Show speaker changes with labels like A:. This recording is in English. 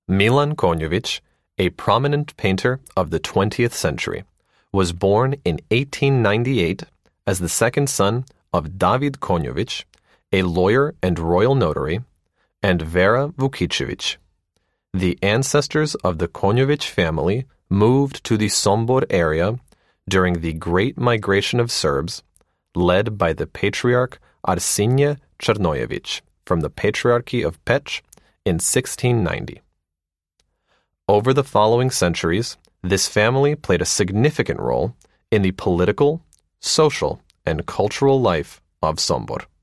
A: Milan Konjović, a prominent painter of the 20th century, was born in 1898 as the second son of David Konjović, a lawyer and royal notary, and Vera Vukicević. The ancestors of the Konjović family moved to the Sombor area during the Great Migration of Serbs, led by the Patriarch Arsenije Črnojević from the Patriarchy of Peć in 1690. Over the following centuries, this family played a significant role in the political, social, and cultural life of Sombor.